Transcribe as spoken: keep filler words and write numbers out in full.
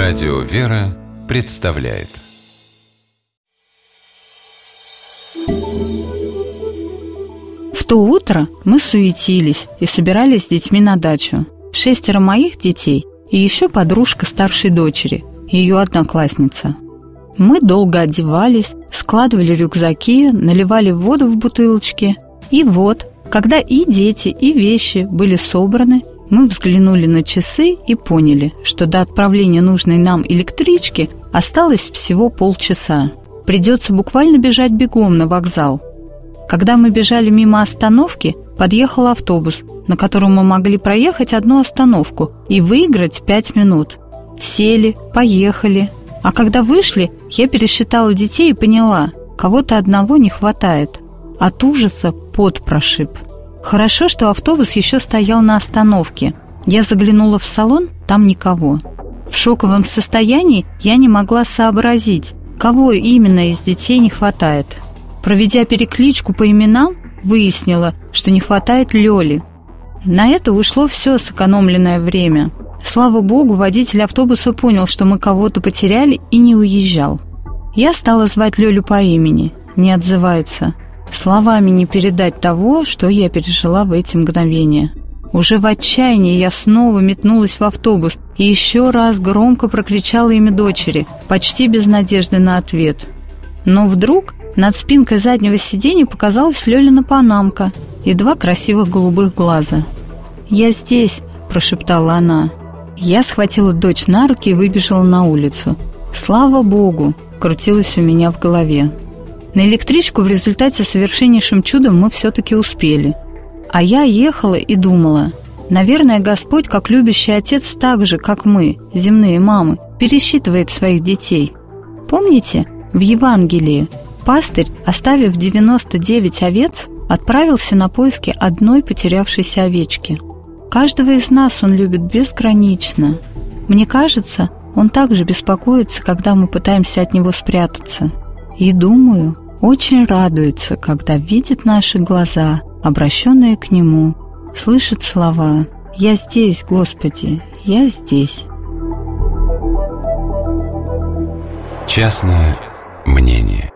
Радио «Вера» представляет. В то утро мы суетились и собирались с детьми на дачу. Шестеро моих детей и еще подружка старшей дочери, ее одноклассница. Мы долго одевались, складывали рюкзаки, наливали воду в бутылочки. И вот, когда и дети, и вещи были собраны, мы взглянули на часы и поняли, что до отправления нужной нам электрички осталось всего полчаса. Придется буквально бежать бегом на вокзал. Когда мы бежали мимо остановки, подъехал автобус, на котором мы могли проехать одну остановку и выиграть пять минут. Сели, поехали. А когда вышли, я пересчитала детей и поняла, кого-то одного не хватает. От ужаса пот прошиб. Хорошо, что автобус еще стоял на остановке. Я заглянула в салон, там никого. В шоковом состоянии я не могла сообразить, кого именно из детей не хватает. Проведя перекличку по именам, выяснила, что не хватает Лёли. На это ушло все сэкономленное время. Слава богу, водитель автобуса понял, что мы кого-то потеряли, и не уезжал. Я стала звать Лёлю по имени. Не отзывается. Словами не передать того, что я пережила в эти мгновения. Уже в отчаянии я снова метнулась в автобус и еще раз громко прокричала имя дочери, почти без надежды на ответ. Но вдруг над спинкой заднего сиденья показалась Лёлина панамка и два красивых голубых глаза. «Я здесь», – прошептала она. Я схватила дочь на руки и выбежала на улицу. «Слава Богу!» – крутилось у меня в голове. На электричку в результате совершеннейшим чудом мы все-таки успели. А я ехала и думала, наверное, Господь, как любящий отец, так же, как мы, земные мамы, пересчитывает своих детей. Помните, в Евангелии пастырь, оставив девяносто девять овец, отправился на поиски одной потерявшейся овечки. Каждого из нас он любит безгранично. Мне кажется, он также беспокоится, когда мы пытаемся от него спрятаться. И, думаю, очень радуется, когда видит наши глаза, обращенные к Нему, слышит слова «Я здесь, Господи, я здесь». Частное мнение.